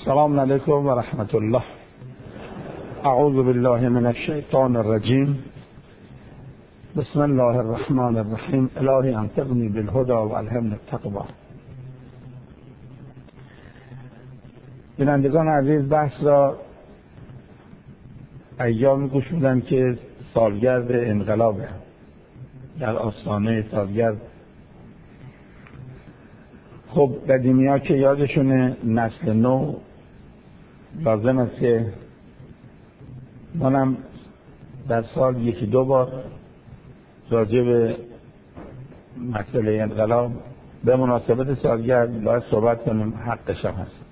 السلام علیکم و رحمت الله. اعوذ بالله من الشیطان الرجیم. بسم الله الرحمن الرحیم. الهی انطقنی بالهدى و الهمنی التقوی. بینندگان عزیز، بحث را ایام گوش میدن که سالگرد انقلابه، در آستانه سالگرد. خب قدیمی‌ها که یادشونه، نسل نو لازم است که منم در سال یکی دو بار راجع به مسئله انقلاب به مناسبت سالگرد باید صحبت کنیم، حقش هم هست،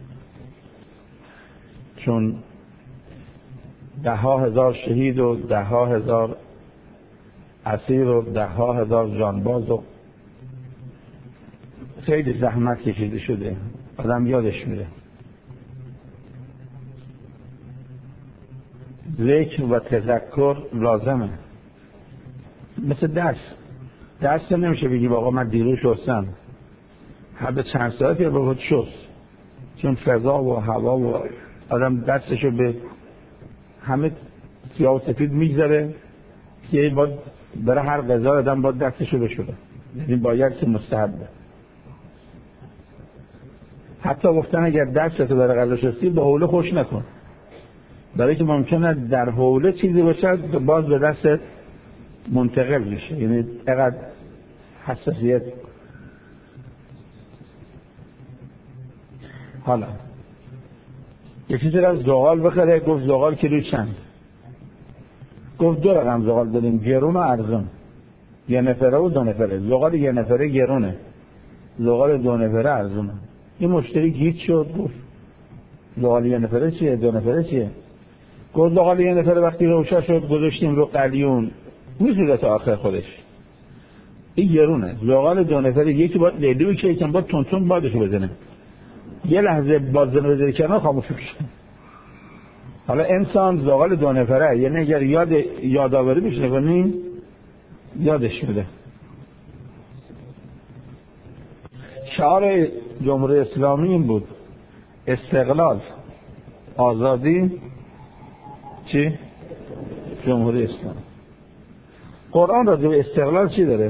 چون ده ها هزار شهید و ده ها هزار اسیر و ده ها هزار جانباز و خیلی زحمت کشیده شده، آدم یادش میره. ذکر و تذکر لازمه، مثل درس نمیشه بگی آقا من دیروز شستم، هر به چند ساعت یا باید شست، چون فضا و هوا و آدم دستشو به همه سیاه و سفید میگذاره که باید برای هر غذا آدم باید دستشو بشوره، یعنی باید که مستحبه. حتی گفتن اگر دستتو برای غذا شستی به حوله خوش نکن، برای که ممکنه در حوله چیزی باشه باز به دستت منتقل میشه، یعنی اینقدر حساسیت. حالا یه چیزی رو زغال بخره، گفت زغال کیلو چند؟ گفت 2 رقم زغال داریم، گرون و ارزون، 1 نفره و 2 نفره. زغال 1 نفره گرونه، زغال 2 نفره ارزونه. این مشتری گیج شد، گفت زغال 1 نفره چیه؟ 2 نفره چیه؟ گفت زغال 1 نفره وقتی روشن شد گذاشتیم رو قلیون میزیده تا آخر خودش، این گرونه. زغال 2 نفره یکی باید لیلوی که یکم باید تون بادشو بزنه، یه لحظه بازدن بذاری کنار خاموش میشه. حالا انسان زغال 2 نفره، یعنی اگر یادآوری بهش نکنی یادش میره. شعار جمهوری اسلامی این بود: استقلال، آزادی، چی؟ جمهوری اسلامی. قرآن راجع به استقلال چی داره؟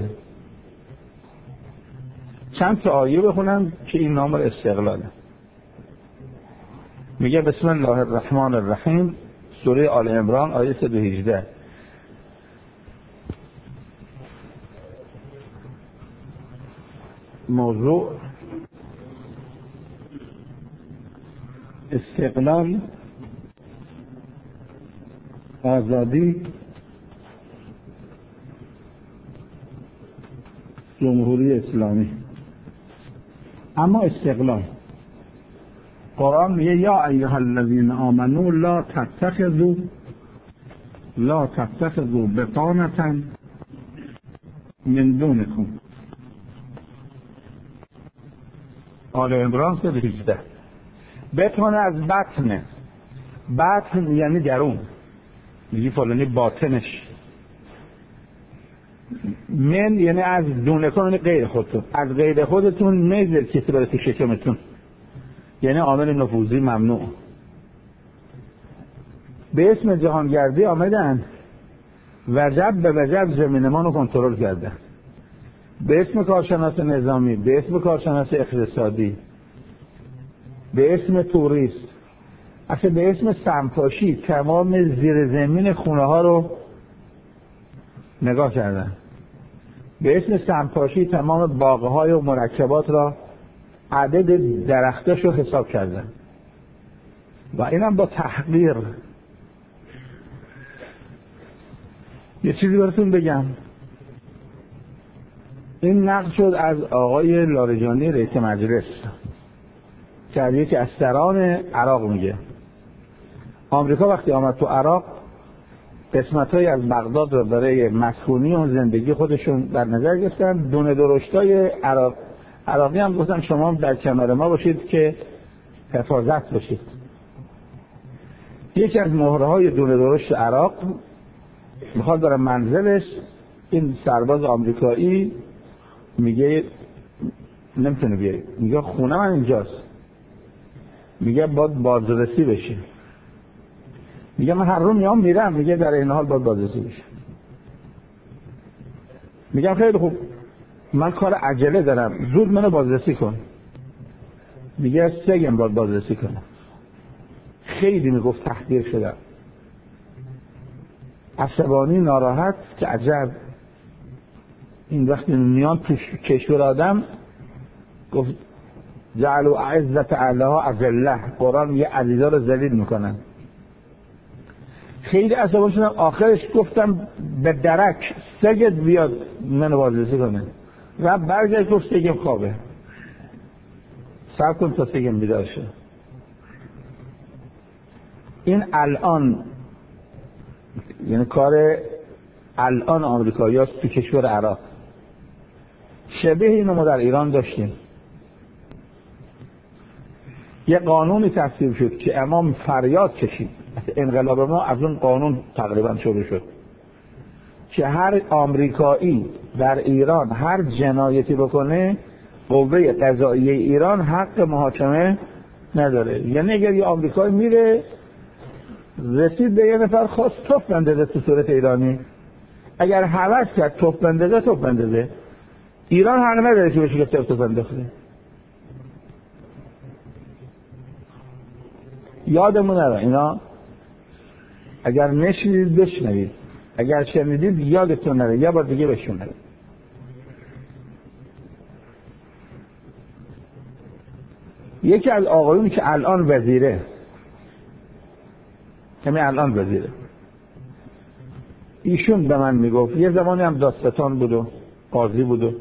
چند تا آیه بخونم که این نام استقلاله. میگه بسم الله الرحمن الرحیم، سوره آل عمران آیه 118. موضوع استقلال، آزادی، جمهوری اسلامی. اما استقلال، قرآن میگه یا ایها الذین آمنوا لا تتخذوا بطانة من دونکم. آل عمران 118. بطانه از بطنه، بطن یعنی درون، میگی فلانی باطنش. من یعنی از دونکم، یعنی غیر خودتون، از غیر خودتون میذار کسی برای تو شکمتون، یعنی عامل نفوذی ممنوع. به اسم جهانگردی آمدن، وجب به وجب زمین ما رو کنترل کردن، به اسم کارشناس نظامی، به اسم کارشناس اقتصادی، به اسم توریست، اصلا به اسم سمپاشی تمام زیر زمین خونه ها رو نگاه کردن، به اسم سمپاشی تمام باغه های و مرکبات را، عدد درختاش رو حساب کردن و اینم با تحقیر. یه چیزی براتون بگم، این نقل شد از آقای لاریجانی رئیس مجلس که از یکی از سران عراق میگه آمریکا وقتی آمد تو عراق قسمت‌های از بغداد رو برای مسکونی و زندگی خودشون در نظر گرفتن. دونه درشتای عراقی هم گفتن شما در کنار ما باشید که حفاظت باشید. یکی از مهره‌های دونه درشت عراق میخواد برای منزلش، این سرباز آمریکایی میگه نمیتونه بیاری، میگه خونه من اینجاست، میگه باید بازرسی بشه. میگه من هر روز میرم. میگه در این حال باید بازرسی بشه. میگم خیلی خوب، من کار عجله دارم، زود منو بازرسی کن. میگه سگم باید بازرسی کنم. خیلی میگفت تحقیر شدم، عصبانی، ناراحت، که عجب این وقتی میان تو کشور آدم. گفت جعلوا عزت اعلاها اذله، قرآن یه عزیزا رو ذلیل میکنن. خیلی عصبانی شدم. آخرش گفتم به درک سگت بیاد منو بازرسی کنه. و برگشت گفت سگم خوابه، صبر کن تا سگم بیدار شه. این الان یعنی کار الان آمریکایی هست تو کشور عراق. شبیه اینو ما در ایران داشتیم. یه قانونی تصویب شد که امام فریاد کشید، انقلاب ما از اون قانون تقریبا شروع شد، که هر آمریکایی در ایران هر جنایتی بکنه قوه قضاییه ایران حق محاکمه نداره. یعنی اگر یه آمریکایی میره رسید به یه نفر خواست توپ بندازه تو صورت ایرانی، اگر هوس کرد توپ بندازه، ایران حق نداره که بشه که توپ بندازه. یادمون نره اینا، اگر نشنیدید بشنوید، اگر شنیدید یادتون نره، یه بار دیگه بشنوید. یکی از آقایونی که الان وزیره، ایشون به من میگفت، یه زمانی هم دادستان بود و قاضی بود و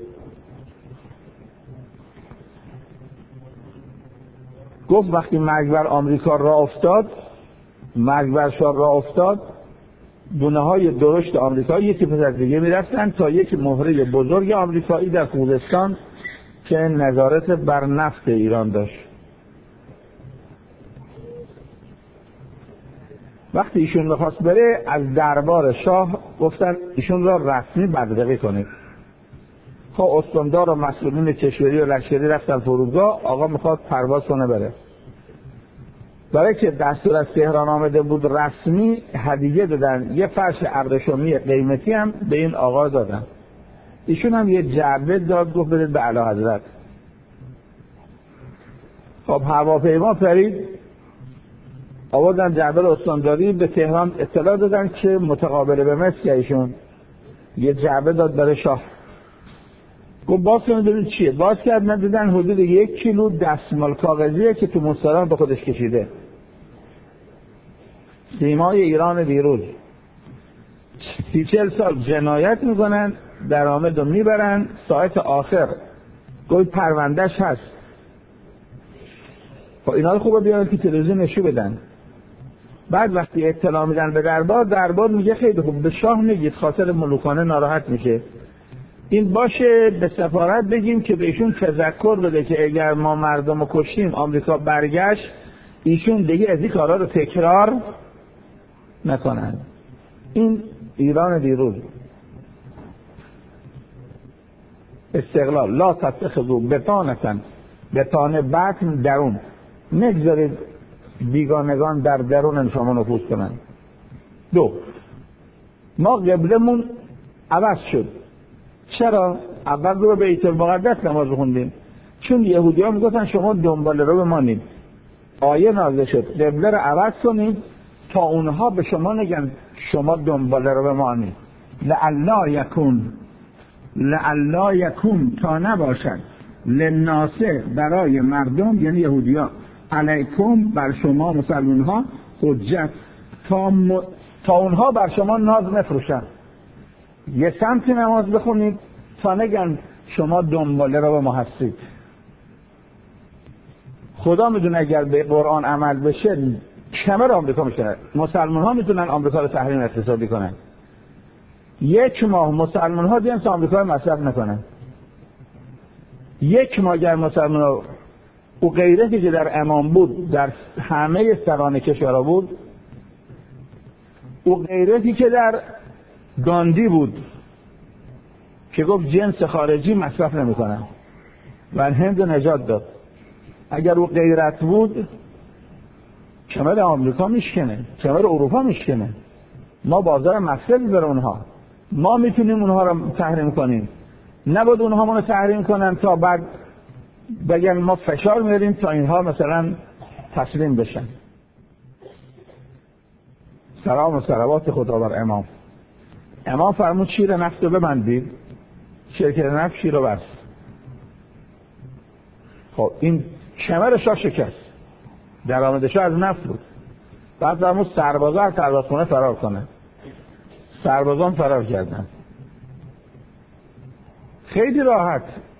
گفت وقتی مرگ بر آمریکا راه افتاد، مرگ بر شاه راه افتاد، دونه های درشت آمریکا یکی پس از دیگه میرفتن تا یک مهره بزرگ آمریکایی در خوزستان که نظارت بر نفت ایران داشت. وقتی ایشون میخواست بره از دربار شاه گفتن ایشون را رسمی بدرقه کنید. خب استاندار و مسئولین کشوری و لشکری رفتن فرودگاه، آقا میخواد پرواز کنه بره. برای که دستور از تهران آمده بود رسمی، هدیه دادن، یه فرش ابریشمی قیمتی هم به این آقا دادن. ایشون هم یه جعبه داد، گفت بدید به اعلیحضرت. خب هواپیما پرید، آوردن جعبه استانداری به تهران، اطلاع دادن که متقابل به مصر ایشون یه جعبه داد برای شاه. گفت باز کنید ببینید چیه. باز کردن دیدن حدود 1 کیلو دستمال کاغذیه که تو مستراح به خودش کشیده. سیمای ایران دیروز. 30-40 سال جنایت میکنن، درآمد رو میبرن، ساعت آخر گفت پروندهش هست. خب اینا رو خوبه بیارن که تلویزیون نشون بدن. بعد وقتی اطلاع میدن به دربار میگه خیلی خوب، به شاه میگید، خاطر ملوکانه ناراحت میشه. این باشه به سفارت بگیم که به ایشون تذکر بده که اگر ما مردم رو کشتیم آمریکا برگشت، ایشون دیگه از این کارا رو تکرار نکنن. این ایران دیروز. استقلال. لا تتخذوا بطانه بطن درون. نگذارید بیگانگان در درون شما نفوذ کنن. 2. ما قبلمون عوض شد. چرا؟ اول رو به بیت المقدس نماز خوندیم، چون یهودی‌ها میگفتن شما دنبال رو بمانید. آیه نازل شد قبله رو عوض کنید تا اونها به شما نگن شما دنبال رو بمانید. لعلا یکون تا نباشد، للناس برای مردم یعنی یهودی‌ها، علیکم بر شما مسلمان‌ها، حجت تا اونها بر شما ناز نفروشن. یه سمت نماز بخونید تا نگن شما دنباله رو به ما هستید. خدا میدونه اگر به قرآن عمل بشه کمر آمریکا میشه. مسلمان ها میتونن آمریکا رو تحریم اقتصادی کنن. 1 ماه مسلمان ها جنس آمریکا رو مصرف نکنن. 1 ماه اگر مسلمان ها او غیرتی که در امام بود در همه سران کشورها بود، او غیرتی که در گاندی بود که گفت جنس خارجی مصرف نمیکنن و هند نجات داد، اگر او غیرت بود کمر آمریکا میشکنه، کمر اروپا میشکنه. ما بازار مفصلی داره اونها، ما میتونیم اونها رو تحریم کنیم، نباید اونها ما رو تحریم کنن تا بعد بگن ما فشار میاریم تا اینها مثلا تسلیم بشن. سلام و صلوات خدا بر امام. امام فرمود شیر نفت رو ببندید، شرکت نفت شیر رو بست. خب این کمرش شکست، درآمدش از نفت بود. بعد فرمود سربازا از سربازخونه فرار کنه. سربازان فرار کردن. خیلی راحت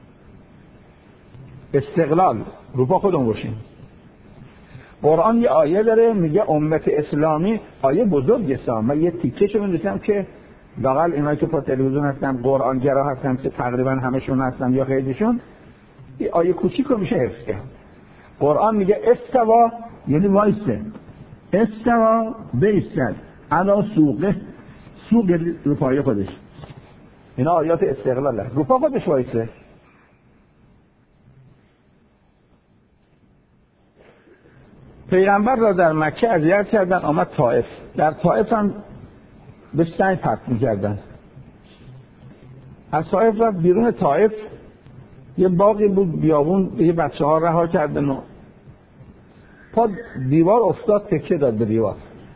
استقلال رو پا خودمون باشیم. قرآن یه آیه داره میگه امت اسلامی، آیه بزرگ است. من یه تیکه‌شو می‌نویسم که لااقل اینایی که پا تلویزیون هستن قرآن گرا هستن که تقریبا همشون هستن یا خیلیشون، این آیه کوچیکو میشه حفظ کرد. قرآن میگه استوا یعنی وایسه، استوا بیستد علا سوقه، سوق رو پای خودش. اینا آیات استقلال هست، رو پا خودش وایسه. پیغمبر را در مکه اذیت کردن، آمد طائف. در طائف هم به سنگ پرت می‌کردن. از طائف رفت بیرون طائف، یه باغی بود بیابون، یه بچه‌ها رها کردن و پا دیوار افتاد، تکه داد به دیوار.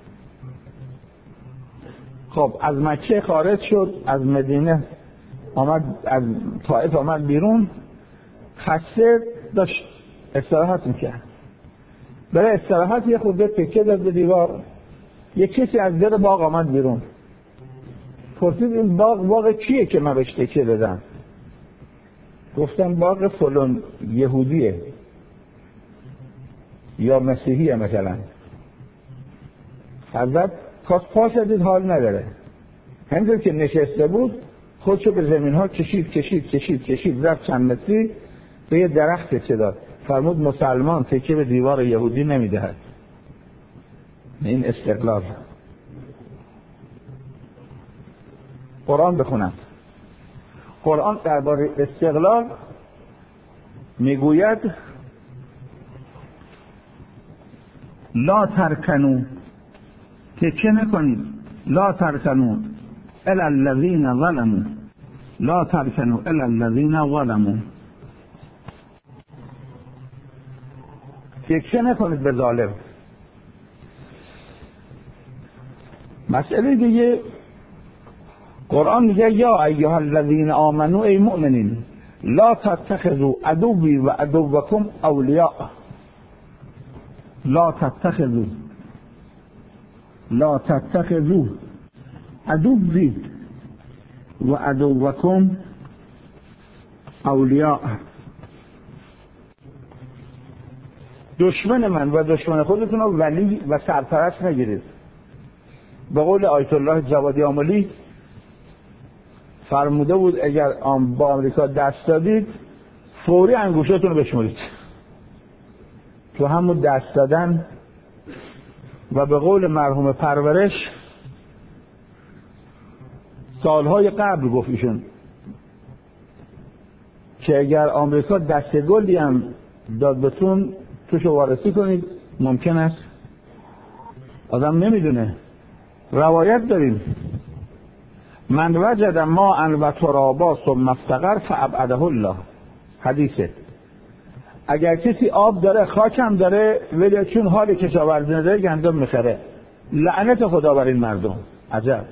خب از مکه خارج شد، از مدینه آمد، از طائف آمد بیرون، خسته داشت استراحت می‌کرد. برای استراحت یه خورده تکه داد به دیوار. یه کسی از در باغ آمد بیرون، پرسید این باغ کیه که من بهش تکه دادم؟ گفتم باغ فلان یهودیه یا مسیحیه مثلا. حضرت کاس پاس دید حال نداره، همینطور که نشسته بود خودشو به زمین ها کشید رفت چند متری به یه درخت تکه داد. فرمود مسلمان تکه به دیوار یهودی نمیدهد. این استقلال. قرآن بخونم. قرآن درباره استقلال میگوید لا ترکنو، تکه نکنید، لا ترکنو الی الذین ظلموا، لا ترکنو الی الذین ظلموا، تکه نکنید به ظالم. مسئله دیگه قرآن میگه یا ایها الذین آمنو، ای مؤمنین، لا تتخذوا عدوی و عدوکم اولیاء، لا تتخذوا عدوی و عدوکم اولیاء. دشمن من و دشمن خودتون رو ولی و سرپرست نگیرید. به قول آیت الله جوادی آملی فرموده بود اگر با آمریکا دست دادید فوری انگشتاتون رو بشمارید. تو همون دست دادن و به قول مرحوم پرورش سالهای قبل گفت ایشون که اگر آمریکا دست گلی هم داد بهتون توشو وارسی کنید، ممکن است آدم نمیدونه. روایت داریم من وجد ما ان و ترابا ثم افتقر فابعده الله، حدیثه. اگر کسی آب داره خاکم داره ولی چون حال کشاورزی نداره گندم میخره، لعنت خدا بر این مردم. عجب.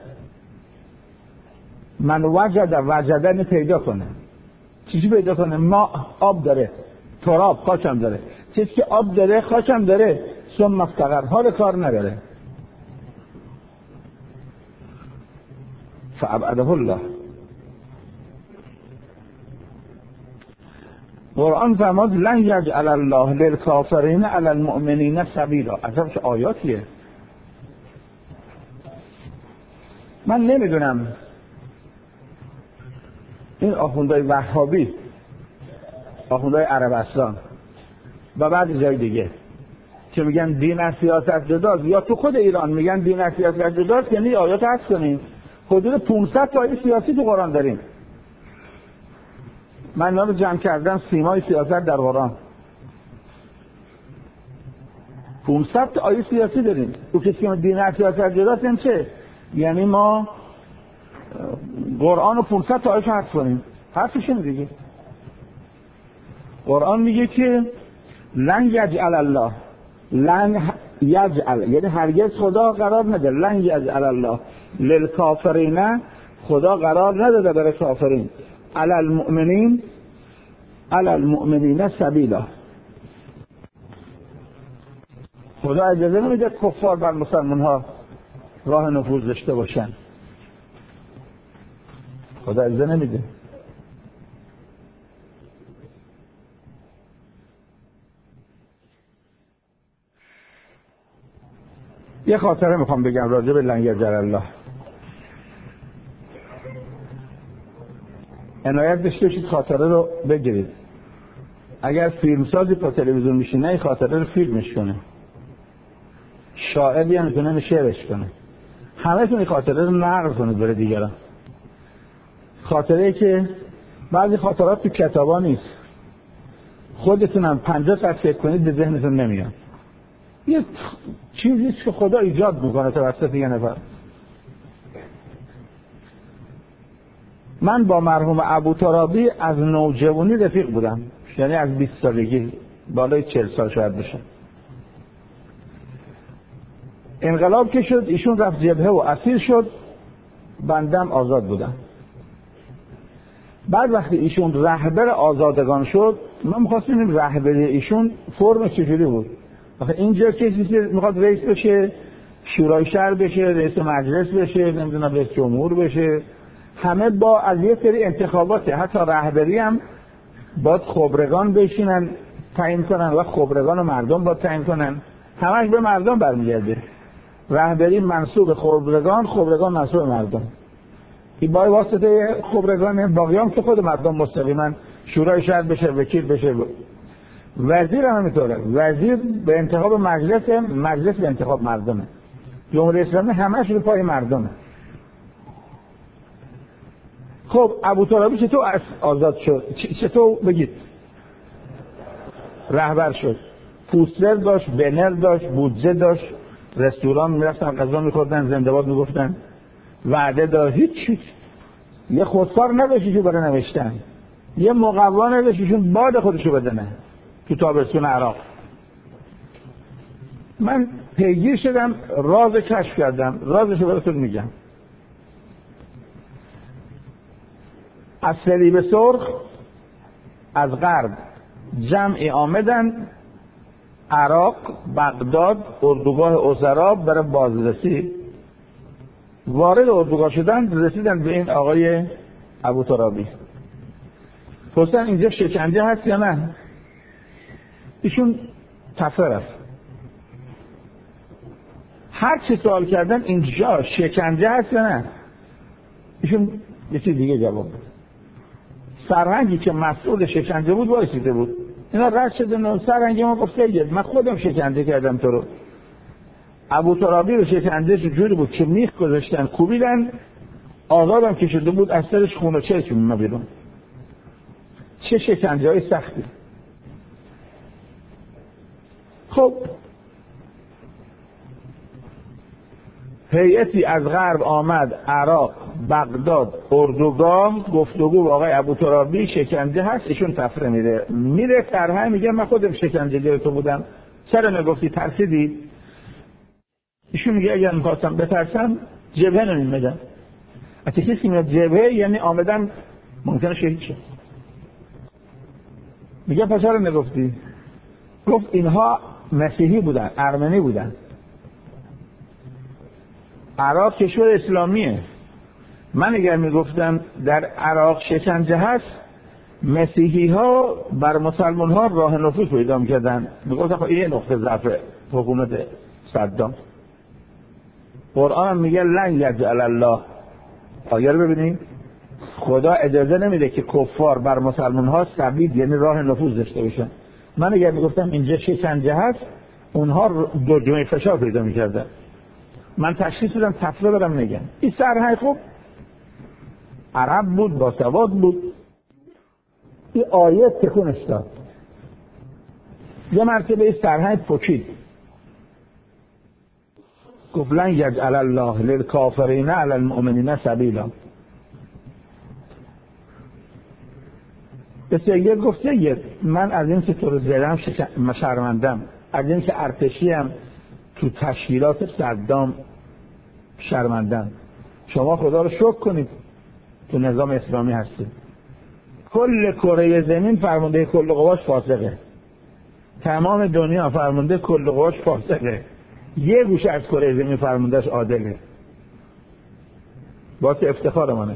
من وجدن پیدا کنه. چیزی پیدا کنه؟ ما آب داره، تراب خاکم داره، چیزی که آب داره خاکم داره، ثم افتقر، حال کار نداره، فابعده الله. قرآن فرمود لن یجعل الله للکافرین علی المؤمنین سبیلا. عجب چه آیاتیه. من نمیدونم این آخوندهای وهابی، آخوندهای عربستان و بعد جای دیگه که میگن دین از سیاست جداست، یا تو خود ایران میگن دین از سیاست جداست، یعنی آیات هست کنیم. حدود 500 تا آیه سیاسی تو قرآن داریم. من نام جمع کردم سیمای سیاست در قرآن. 500 تا آیه سیاسی داریم. او کسی که دین از سیاست جداست این چه؟ یعنی ما قرآن رو 500 تا آیه حذف کنیم. حرفش اینه دیگه. قرآن میگه که لن یجعل الله، لن یجعل یعنی هرگز خدا قرار نده، لن یجعل الله للکافرین، خدا قرار نداده برای کافرین، علی المؤمنین سبیلا، خدا اجازه نمیده کفار بر مسلمان ها راه نفوذ داشته باشن. خدا اجازه نمیده. یه خاطره میخوام بگم راجع به لن یجعل الله. عنایت داشته باشید خاطره رو بگیرید. اگر فیلمسازی با تلویزیون میشینه این خاطره رو فیلمش کنه، شاعری هم میتونه شعرش کنه، همه تون این خاطره رو نقل کنید برای دیگران. خاطره که بعضی خاطرات تو کتابا نیست، خودتونم 50 ساعت فکر کنید به ذهنتون نمیاد. یه چیزیست که خدا ایجاد میکنه توسط یه نفر. من با مرحوم ابوترابی از نوجوانی رفیق بودم، یعنی از 20 سالگی بالای 40 سال شاید بشه. انقلاب که شد ایشون رفت جبهه و اسیر شد، بندم آزاد بودم. بعد وقتی ایشون رهبر آزادگان شد ما می‌خواستیم رهبری ایشون فرم چجوری بود. آخه اینجا کسی میخواد رئیس بشه، شورای شهر بشه، رئیس مجلس بشه، نمیدونم رئیس جمهور بشه، همه با از یه سری انتخاباته. حتی رهبری هم باید خبرگان بشینن تعیین کنن و خبرگان و مردم باید تعیین کنن، همش به مردم برمیگرده. رهبری منصوب خبرگان، خبرگان منصوب مردم. این با واسطه خبرگان باقیام که خود مردم مستقیما شورای شهر بشه، وکیل بشه. وزیر هم همینطوره، وزیر به انتخاب مجلس، مجلس به انتخاب مردمه. جمهوری اسلامی همش رو پای مردمه. خب ابوترابی چطور آزاد شد؟ چطور بگید رهبر شد؟ پوستر داشت، بنر داشت، بودجه داشت، رستوران میرفتن غذا میخوردن، زنده باد میگفتن، وعده داشت، هیچ. یه خودکار نداشتیشون برای نوشتن، یه مقوا نداشتیشون باد خودشو بدنه تو تابستون عراق. من پیگیر شدم، راز کشف کردم، رازشو براتون میگم. از صلیب سرخ از غرب جمعی آمدن عراق، بغداد، اردوگاه اسرا برای بازرسی. وارد اردوگاه شدن، رسیدن به این آقای ابوترابی. پرسیدن اینجا شکنجه هست یا نه؟ ایشون تفره رفت. هر چی سوال کردن اینجا شکنجه هست یا نه؟ ایشون یه چیز دیگه جواب داد. سرهنگی که مسئول شکنجه بود وایسیده بود. اینا رد شدن، سرهنگی ما گفت خیلی من خودم شکنجه کردم تو رو. ابوترابی رو شکنجهش جوری بود که میخ گذاشتن کوبیدن، آزادم که شده بود از سرش خون و چرک میومد بیرون. چه شکنجه های سختی. خب هیئتی از غرب آمد عراق، بغداد، اردوگاه، گفتگو با آقای ابوترابی، شکنجه هست. ایشون تفره میره سرهنگ میگه من خودم شکنجه گیر تو بودم، چرا نگفتی؟ ترسیدی؟ ایشون میگه اگر میخواستم بترسم جبهه نمیمدم. اگه کسی میاد جبهه یعنی آمدن ممکنه شهید شد. میگه پس چرا نگفتی؟ گفت اینها مسیحی بودن، ارمنی بودن. عراق کشور اسلامیه. من اگر میگفتم در عراق شکنجه هست، مسیحی ها بر مسلمان ها راه نفوذ پیدا میکردن. میگفتن این نقطه ضعف حکومت صدام. قرآن میگه لن یجعل الله. آیه رو ببینید، خدا اجازه نمیده که کفار بر مسلمان ها سبیل یعنی راه نفوذ داشته باشن. من اگر میگفتم اینجا شکنجه هست، اونها دو جمعه فشار پیدا میکردن. من تشخیص دادم تفره برم نگم. این سرهنگ خوب عرب بود، با سواد بود. این آیه تکونش داد. یه مرتبه این سرهنگ پکید، گفت لن یجعل الله للکافرین علی المؤمنین سبیلا. به سید گفت سید من از این که تو رو زدم شرمندم، از این که ارتشیم تو تشکیلات صدام شرمندم. شما خدا رو شکر کنید تو نظام اسلامی هستید. کل کره زمین فرمانده کل قواش فاسقه، تمام دنیا فرمانده کل قواش فاسقه، یه گوشه از کره زمین فرماندهش عادله. واسه افتخار منه.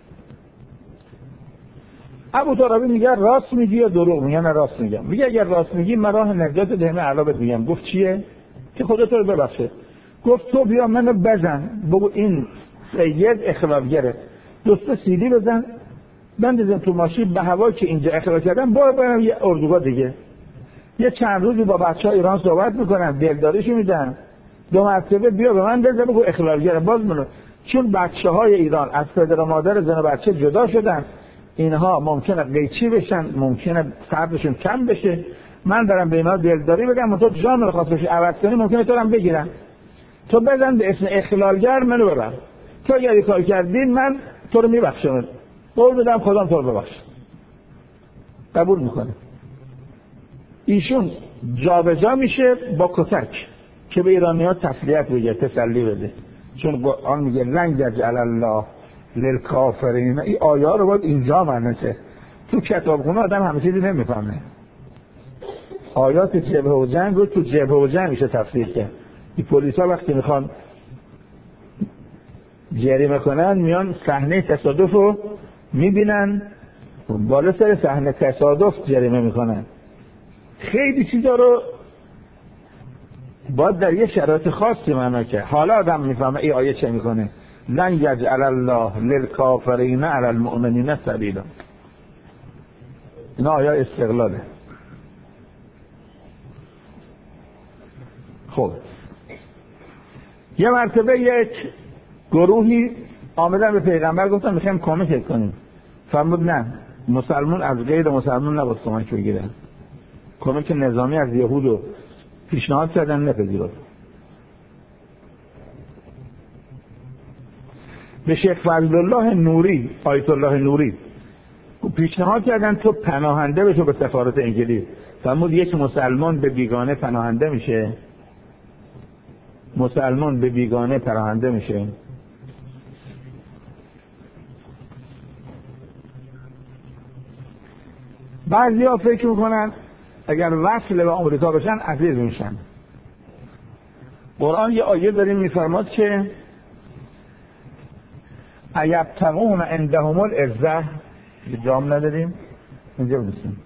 ابو ترابی میگه راست میگی یا دروغ میگه؟ نه راست میگم. میگه اگر راست میگی من راه نجات دهنه عذابت میگم. گفت چیه؟ که خدا تو رو ببخشه. گفت تو بیا منو بزن، بگو این سید اخلالگره، دوستا سیدی بزن بندازم تو ماشین به هوا که اینجا اخلال کردم، برم یه اردوگاه دیگه. یه چند روزی با بچه‌ها ایران صحبت میکنن، دلداریشو میدن، 2 مرتبه بیا به من بزن بگو اخلالگره. باز منو، چون بچه‌های ایران از پدر و مادر زن و بچه جدا شدن، اینها ممکنه قیچی بشن، ممکنه صبرشون کم بشه، من دارم به اینا دلداری بگم، تو جان رو خواست بشی عوض کنی ممکنه تو رو هم بگیرن. تو بزن به اسم اخلالگر منو ببر. تو اگه کار کردین من تو رو میبخشم، قول بدم خودم تو رو ببخشه. قبول میکنه. ایشون جابجا میشه با کتک که به ایرانی‌ها تسلیت بگه، تسلی بده، چون قرآن میگه لن یجعل الله للکافرین. این آیه رو باید اینجا معنی شه. تو کتابخونه آدم همه چیزی نمیفهمه. آیات جبهه و جنگ رو تو جبهه و جنگ میشه تفسیر کرد. این پلیسا وقتی میخوان جریمه کنن میان صحنه تصادف رو میبینن، بالا سر صحنه تصادف جریمه میکنن. خیلی چیزا رو باید در یه شرایط خاصی معنا کرد. حالا آدم میفهمه این آیه چه میکنه. لن یجعل الله للکافرین علی المؤمنین سبیلا. این آیه استقلاله. خب یه مرتبه یک گروهی آمدن به پیغمبر گفتن میخوایم کمک کنیم. فرمود نه، مسلمان از غیر مسلمان نباید کمک بگیره. کمک نظامی از یهودو پیشنهاد کردن نپذیرفت. به شیخ فضل الله نوری، آیت الله نوری پیشنهاد کردن تو پناهنده بشو به سفارت انگلیس. فرمود یک مسلمان به بیگانه پناهنده میشه؟ مسلمان به بیگانه پناهنده میشه؟ بعضی ها فکر میکنن اگر وصل به آمریکا بشن عزیز میشن. قرآن یه آیه داریم میفرماد که ایبتغون عندهم العزة، جام نداریم اینجا بسیم.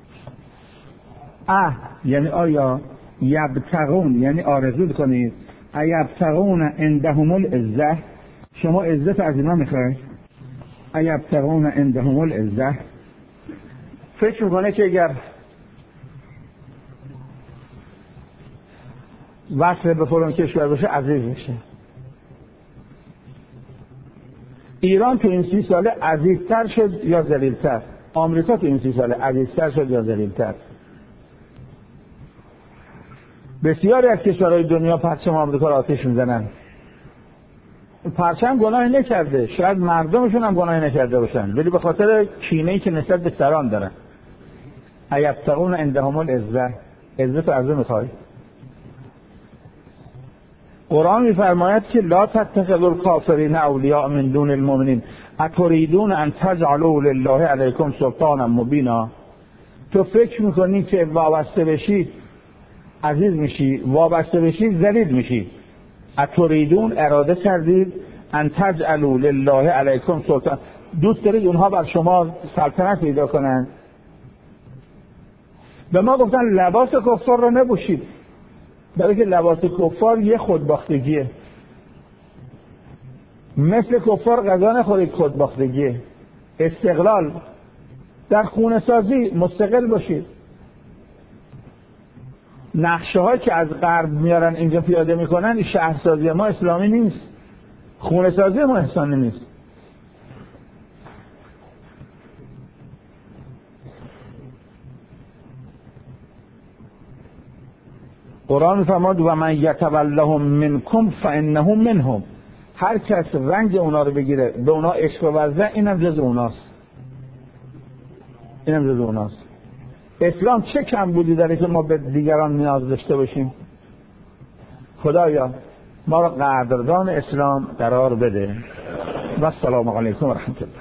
یعنی آیا یبتغون یعنی آرزو کنید، ایبتغون عندهم العزة، شما عزت از اینا میخواید؟ ایبتغون عندهم العزة فکر میکنه که اگر وصل به فلان کشور بشه عزیز میشه. ایران تو این 30 ساله عزیزتر شد یا ذلیلتر؟ آمریکا تو این 30 ساله عزیزتر شد یا ذلیلتر؟ بسیاری از کشورهای دنیا پرچم آمریکا را آتش میزنن. پرچم گناهی نکرده، شاید مردمشون هم گناهی نکرده باشن، ولی به خاطر کینه‌ای که نسبت به سران دارن. ایبتغون عندهم العزة، عزت ارزو میخوای؟ قرآن میفرماید که لا تتخذوا الکافرین اولیاء من دون المؤمنین اتریدون ان تجعلوا لله علیکم سلطانا مبینا. تو فکر میکنی که وابسته بشی عزیز میشی، وابسته بشی ذلیل میشی. اتریدون اراده کردید ان تجعلوا لله علیکم سلطان، دوست دارید اونها بر شما سلطنت پیدا کنن. به ما گفتن لباس کفار رو نپوشید، برای که لباس کفار یه خودباختگیه. مثل کفار غذا نخورید، خودباختگیه. استقلال در خونه سازی مستقل باشید. نقشه ها که از غرب میارن اینجا پیاده میکنن، این شهرسازی ما اسلامی نیست، خونه سازی ما اسلامی نیست. قرآن فرمود و من یتولهم منکم فانه منهم. هر کس رنج اونا رو بگیره به اونا عشق ورزه اینم جز اوناست. اسلام چه کم بودی داره که ما به دیگران نیاز داشته باشیم؟ خدایا ما رو قدردان اسلام قرار بده. و السلام علیکم و رحمت الله.